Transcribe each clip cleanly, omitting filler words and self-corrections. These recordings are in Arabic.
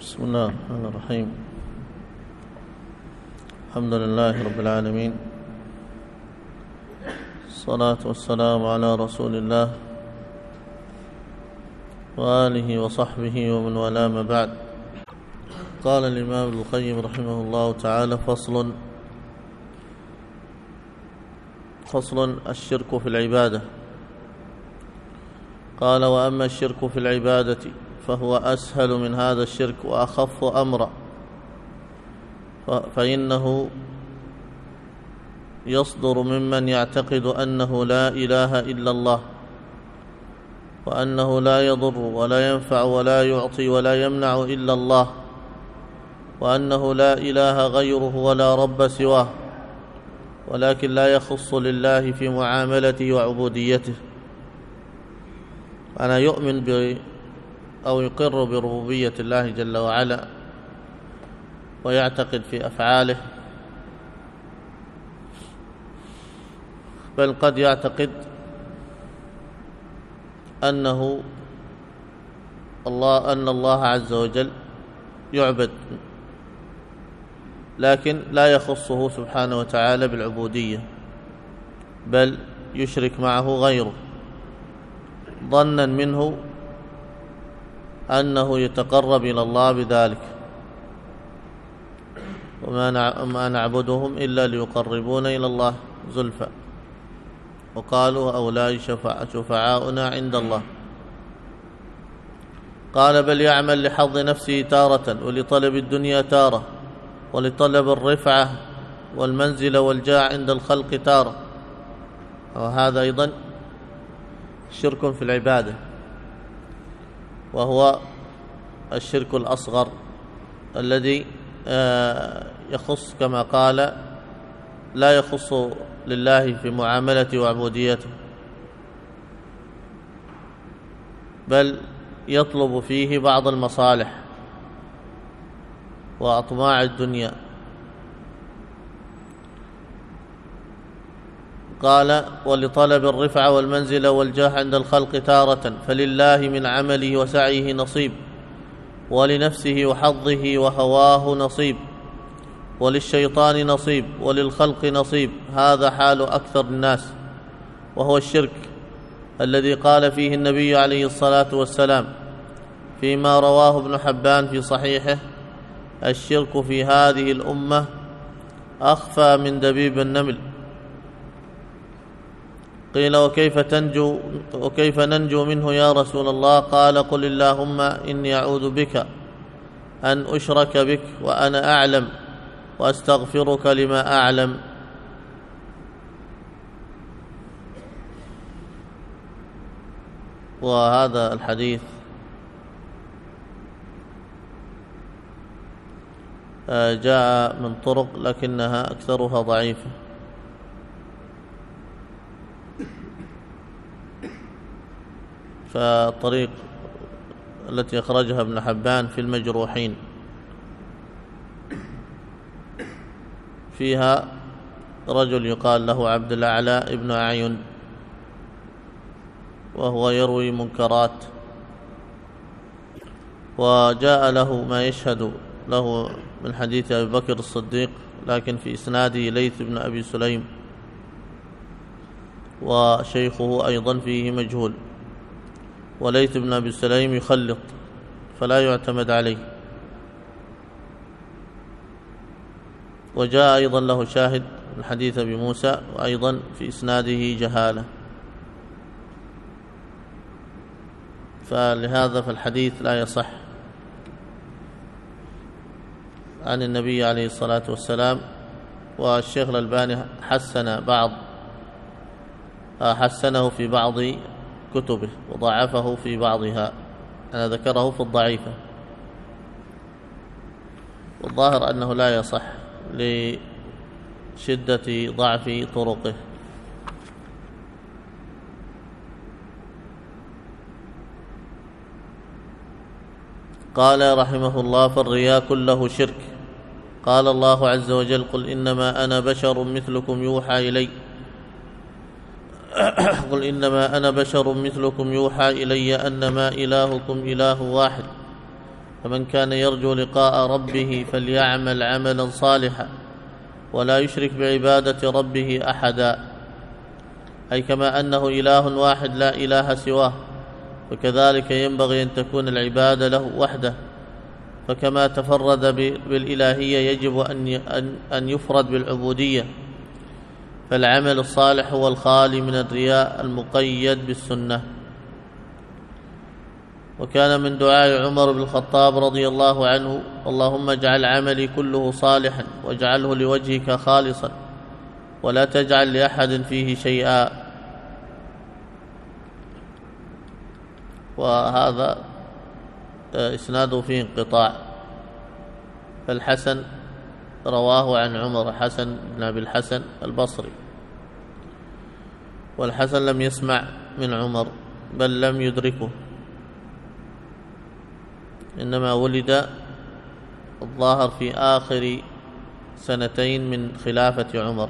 بسم الله الرحمن الرحيم. الحمد لله رب العالمين، الصلاة والسلام على رسول الله وآله وصحبه ومن والاه، ما بعد. قال الإمام ابن القيم رحمه الله تعالى: فصل الشرك في العبادة. قال: وأما الشرك في العبادة فهو أسهل من هذا الشرك وأخف أمرا، فإنه يصدر ممن يعتقد أنه لا إله إلا الله، وأنه لا يضر ولا ينفع ولا يعطي ولا يمنع إلا الله، وأنه لا إله غيره ولا رب سواه، ولكن لا يخص لله في معاملته وعبوديته. أنا يؤمن أو يقر بربوبية الله جل وعلا ويعتقد في أفعاله، بل قد يعتقد أن الله عز وجل يعبد، لكن لا يخصه سبحانه وتعالى بالعبودية، بل يشرك معه غيره ظنا منه أنه يتقرب إلى الله بذلك. وما نعبدهم إلا ليقربون إلى الله زلفى، وقالوا هؤلاء شفعاؤنا عند الله. قال: بل يعمل لحظ نفسه تارة، ولطلب الدنيا تارة، ولطلب الرفعة والمنزل والجاه عند الخلق تارة. وهذا أيضا شرك في العبادة، وهو الشرك الأصغر الذي يخص، كما قال، لا يخص لله في معاملته وعبوديته، بل يطلب فيه بعض المصالح وأطماع الدنيا. قال: ولطلب الرفعة والمنزل والجاه عند الخلق تارة، فلله من عمله وسعيه نصيب، ولنفسه وحظه وهواه نصيب، وللشيطان نصيب، وللخلق نصيب. هذا حال أكثر الناس، وهو الشرك الذي قال فيه النبي عليه الصلاة والسلام فيما رواه ابن حبان في صحيحه: الشرك في هذه الأمة أخفى من دبيب النمل. قيل: وكيف ننجو منه يا رسول الله؟ قال: قل اللهم إني أعوذ بك أن أشرك بك وأنا أعلم، وأستغفرك لما أعلم. وهذا الحديث جاء من طرق لكنها أكثرها ضعيفة. فالطريق التي أخرجها ابن حبان في المجروحين فيها رجل يقال له عبد الأعلى ابن أعين، وهو يروي منكرات، وجاء له ما يشهد له من حديث أبي بكر الصديق، لكن في إسناده ليث بن أبي سليم، وشيخه أيضا فيه مجهول، وليث بن أبي سليم يخلط فلا يعتمد عليه. وجاء أيضا له شاهد من حديث أبي موسى، وأيضا في إسناده جهالة، فلهذا فالحديث لا يصح عن النبي عليه الصلاة والسلام. والشيخ الألباني حسنه في بعض كتبه وضعفه في بعضها، أنا ذكره في الضعيفة، والظاهر أنه لا يصح لشدة ضعف طرقه. قال رحمه الله: فالرياء كله شرك. قال الله عز وجل: قل إنما أنا بشر مثلكم يوحى إلي قل إنما أنا بشر مثلكم يوحى إلي أنما إلهكم إله واحد فمن كان يرجو لقاء ربه فليعمل عملا صالحا ولا يشرك بعبادة ربه أحدا، أي كما أنه إله واحد لا إله سواه، فكذلك ينبغي أن تكون العبادة له وحده، فكما تفرد بالإلهية يجب أن يفرد بالعبودية، فالعمل الصالح هو الخالي من الرياء المقيد بالسنة. وكان من دعاء عمر بن الخطاب رضي الله عنه: اللهم اجعل عملي كله صالحا واجعله لوجهك خالصا ولا تجعل لأحد فيه شيئا. وهذا إسناده فيه انقطاع، فالحسن رواه عن عمر، حسن بن أبي الحسن البصري، والحسن لم يسمع من عمر بل لم يدركه، إنما ولد الظاهر في آخر سنتين من خلافة عمر.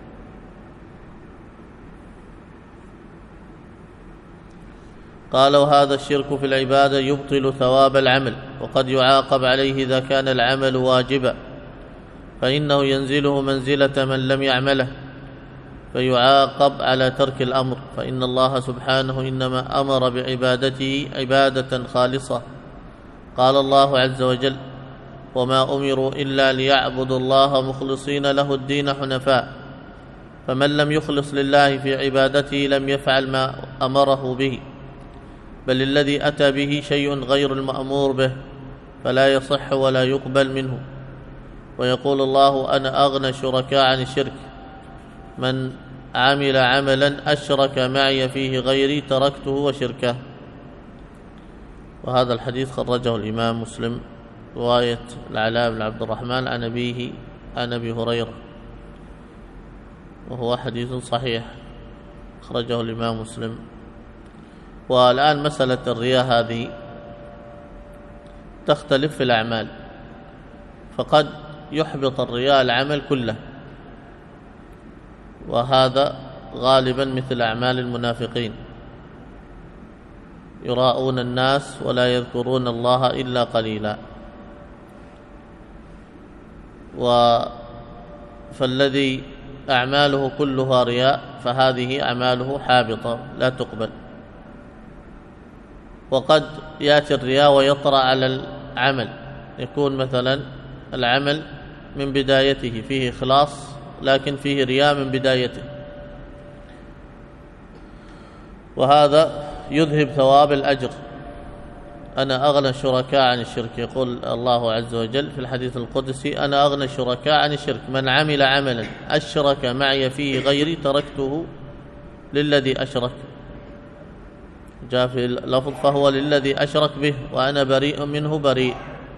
قالوا: هذا الشرك في العبادة يبطل ثواب العمل، وقد يعاقب عليه إذا كان العمل واجبا، فإنه ينزله منزلة من لم يعمله فيعاقب على ترك الأمر، فإن الله سبحانه إنما أمر بعبادته عبادة خالصة. قال الله عز وجل: وما أمروا إلا ليعبدوا الله مخلصين له الدين حنفاء، فمن لم يخلص لله في عبادته لم يفعل ما أمره به، بل الذي أتى به شيء غير المأمور به، فلا يصح ولا يقبل منه. ويقول الله: أنا أغنى الشركاء عن الشرك، من عمل عملا أشرك معي فيه غيري تركته وشركه. وهذا الحديث خرجه الإمام مسلم، رواية العلاء بن عبد الرحمن عن أبيه عن أبي هريرة، وهو حديث صحيح خرجه الإمام مسلم. والآن مسألة الرياء هذه تختلف في الأعمال، فقد يحبط الرياء العمل كله، وهذا غالبا مثل أعمال المنافقين، يراءون الناس ولا يذكرون الله إلا قليلا. فالذي أعماله كلها رياء فهذه أعماله حابطة لا تقبل. وقد يأتي الرياء ويطرأ على العمل، يكون مثلا العمل من بدايته فيه إخلاص لكن فيه رياء من بدايته، وهذا يذهب ثواب الأجر. أنا أغنى الشركاء عن الشرك، يقول الله عز وجل في الحديث القدسي: أنا أغنى الشركاء عن الشرك، من عمل عملا أشرك معي فيه غيري تركته للذي أشرك. جاء في اللفظ: فهو للذي أشرك به وأنا بريء منه بريء.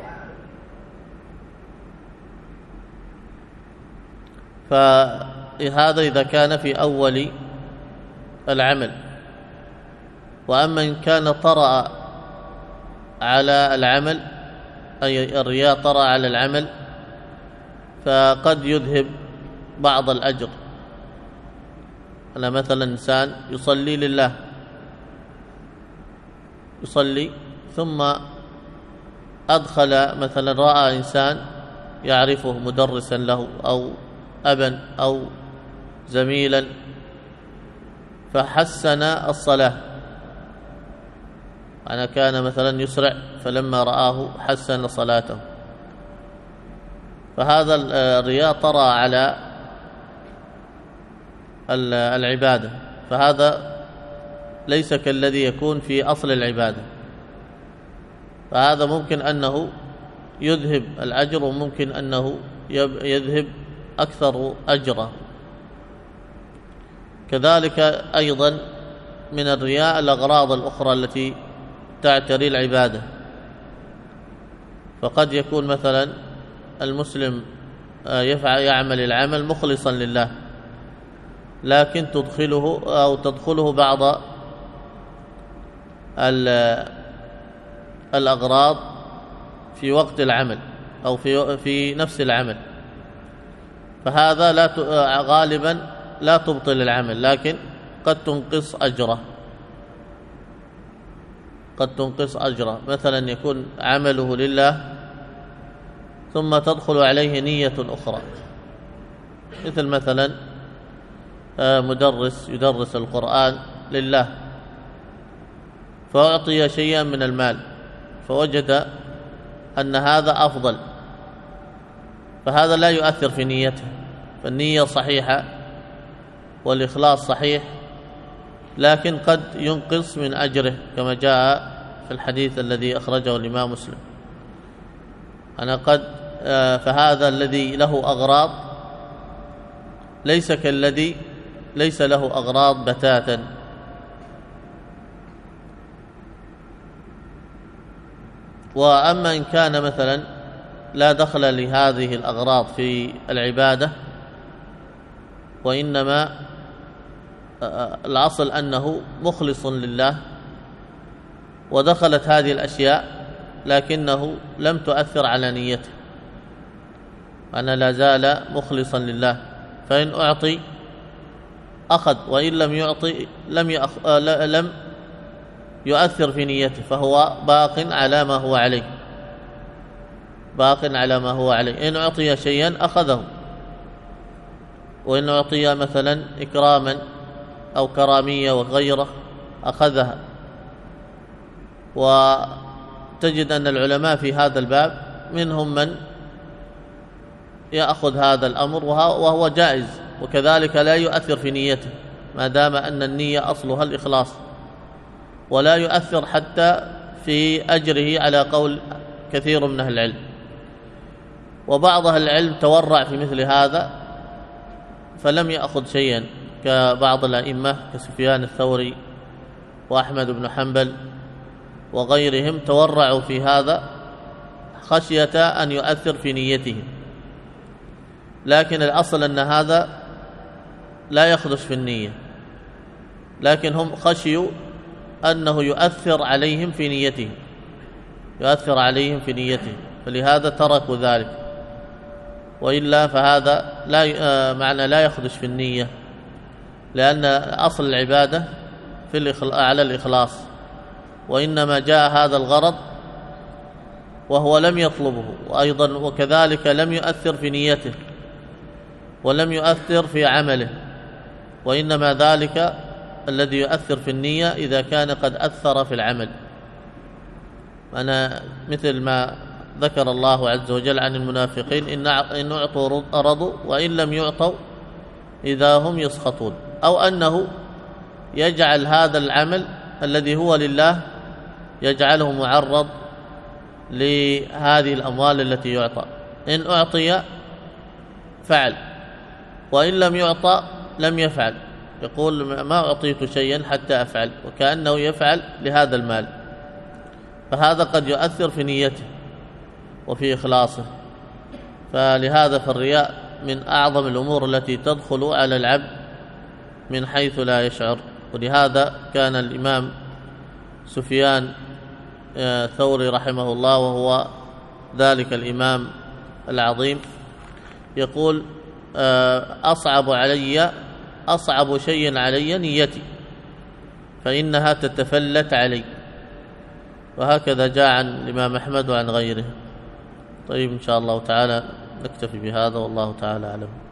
فهذا إذا كان في أول العمل. وأما إن كان طرأ على العمل، أي الرياء طرأ على العمل، فقد يذهب بعض الأجر. أنا مثلا إنسان يصلي لله، يصلي ثم أدخل مثلا رأى إنسان يعرفه مدرسا له أو أبا أو زميلا فحسن الصلاة، أنا كان مثلا يسرع فلما رآه حسن صلاته، فهذا الرياء طرأ على العبادة، فهذا ليس كالذي يكون في أصل العبادة، فهذا ممكن أنه يذهب الأجر وممكن أنه يذهب أكثر أجره. كذلك أيضا من الرياء الأغراض الأخرى التي تعتري العبادة، فقد يكون مثلا المسلم يعمل العمل مخلصا لله، لكن تدخله بعض الأغراض في وقت العمل أو في نفس العمل، فهذا غالبا لا تبطل العمل، لكن قد تنقص أجره، قد تنقص أجره. مثلا يكون عمله لله ثم تدخل عليه نية أخرى، مثل مثلا مدرس يدرس القرآن لله فأعطي شيئا من المال فوجد أن هذا أفضل، فهذا لا يؤثر في نيته، فالنية صحيحة والإخلاص صحيح، لكن قد ينقص من أجره كما جاء في الحديث الذي أخرجه الإمام مسلم. فهذا الذي له أغراض ليس كالذي ليس له أغراض بتاتا. وأما إن كان مثلا لا دخل لهذه الأغراض في العبادة، وإنما الأصل أنه مخلص لله ودخلت هذه الأشياء لكنه لم تؤثر على نيته، أنا لا زال مخلصا لله، فإن أعطي أخذ، وإن لم يعطي لم يؤثر في نيته، فهو باق على ما هو عليه، باق على ما هو عليه. إن أعطي شيئا أخذه، وإن أعطي مثلا إكراما أو كرامية وغيره أخذها. وتجد أن العلماء في هذا الباب منهم من يأخذ هذا الأمر وهو جائز، وكذلك لا يؤثر في نيته ما دام أن النية أصلها الإخلاص، ولا يؤثر حتى في أجره على قول كثير من أهل العلم. وبعض أهل العلم تورع في مثل هذا فلم يأخذ شيئا، كبعض الأئمة كسفيان الثوري وأحمد بن حنبل وغيرهم تورعوا في هذا خشية أن يؤثر في نيتهم، لكن الأصل أن هذا لا يخدش في النية، لكن هم خشيوا أنه يؤثر عليهم في نيتهم، يؤثر عليهم في نيتهم، فلهذا تركوا ذلك. وإلا فهذا معنى لا يخدش في النية، لأن أصل العبادة على الإخلاص، وإنما جاء هذا الغرض وهو لم يطلبه، وأيضا وكذلك لم يؤثر في نيته ولم يؤثر في عمله، وإنما ذلك الذي يؤثر في النية إذا كان قد أثر في العمل. أنا مثل ما ذكر الله عز وجل عن المنافقين إن أعطوا رضوا وإن لم يعطوا إذا هم يسخطون، أو أنه يجعل هذا العمل الذي هو لله يجعله معرض لهذه الأموال التي يعطى، إن أعطي فعل وإن لم يعطى لم يفعل، يقول ما أعطيت شيئا حتى أفعل، وكأنه يفعل لهذا المال، فهذا قد يؤثر في نيته وفي إخلاصه. فلهذا فالرياء من أعظم الأمور التي تدخل على العبد من حيث لا يشعر. ولهذا كان الإمام سفيان الثوري رحمه الله وهو ذلك الإمام العظيم يقول أصعب شيء علي نيتي فإنها تتفلت علي، وهكذا جاء عن الإمام أحمد وعن غيره. طيب إن شاء الله تعالى نكتفي بهذا، والله تعالى أعلم.